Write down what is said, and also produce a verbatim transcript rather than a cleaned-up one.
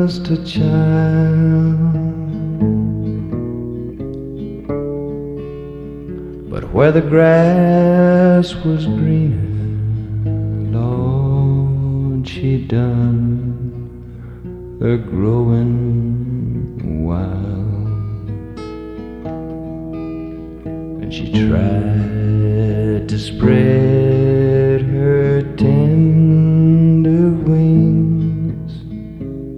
just a child. But where the grass was greener, Lord, she done a growing wild. And she tried to spread